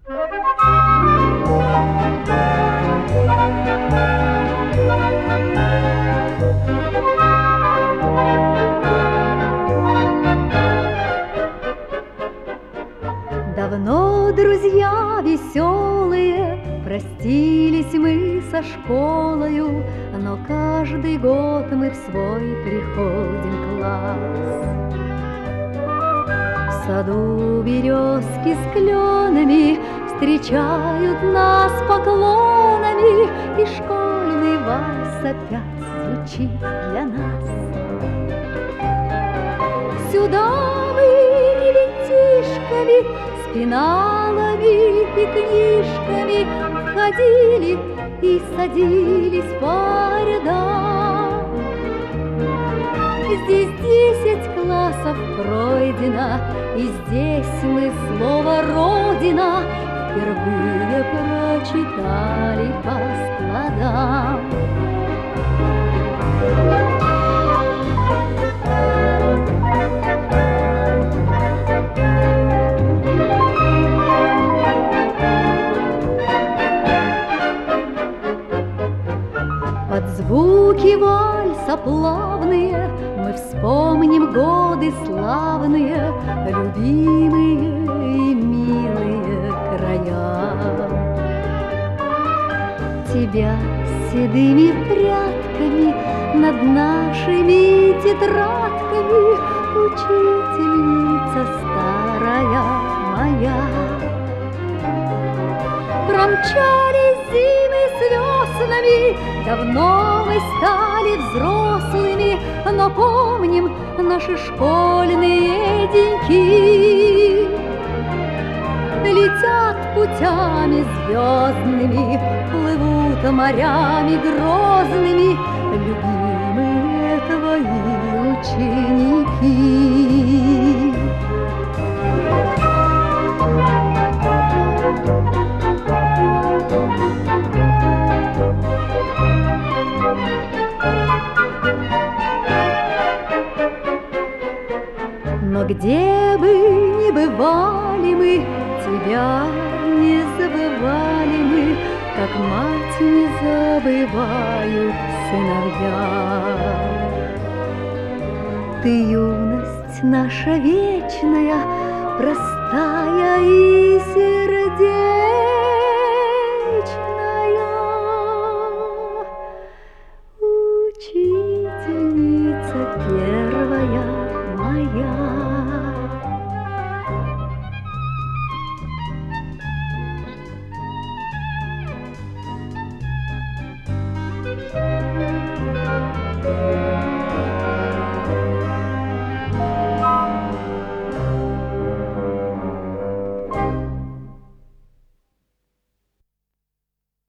Давно, друзья веселые, простились мы со школою, но каждый год мы в свой приходим класс. В саду березки с кленами встречают нас поклонами, и школьный вальс опять звучит для нас. Сюда мы ребятишками, с пеналами и книжками входили и садились по рядам. Здесь 10 классов пройдено, и здесь мы слово «Родина» впервые прочитали по складам. Под звуки вальса плавные мы вспомним годы славные, любимые и милые края. Тебя с седыми прядками над нашими тетрадками, учительница старая моя. Промчались зимы с веснами, давно мы стали взрослыми, но помним наши школьные деньки. Летят путями звездными, плывут морями грозными любимые твои ученики. Но где бы ни бывали мы, тебя не забывали мы, как мать не забывают сыновья. Ты юность наша вечная, простая и